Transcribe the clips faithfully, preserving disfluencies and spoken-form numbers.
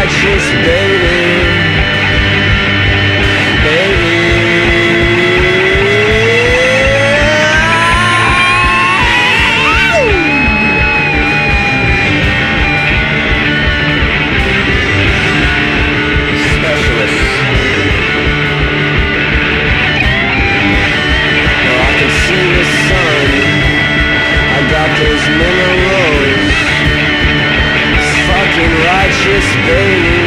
righteous, baby. Baby. Specialists. Oh, I can see the sun. I got those minerals. Fucking righteous, baby.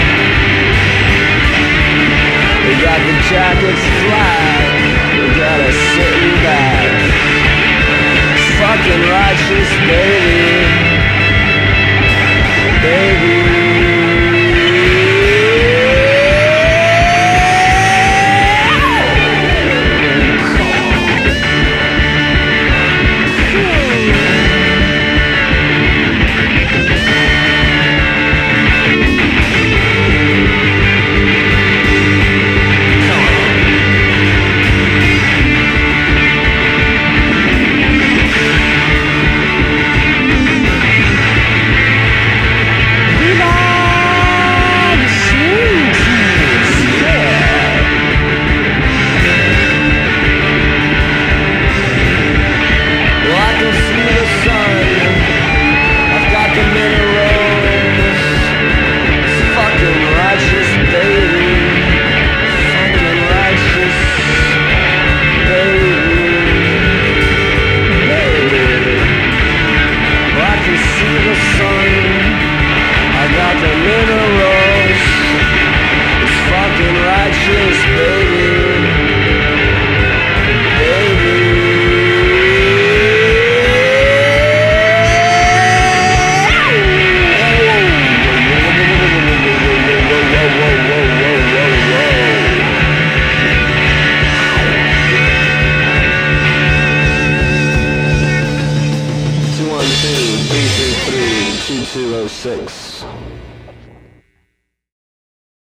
We got the jackets flat. We got us sitting back. Fucking righteous, baby.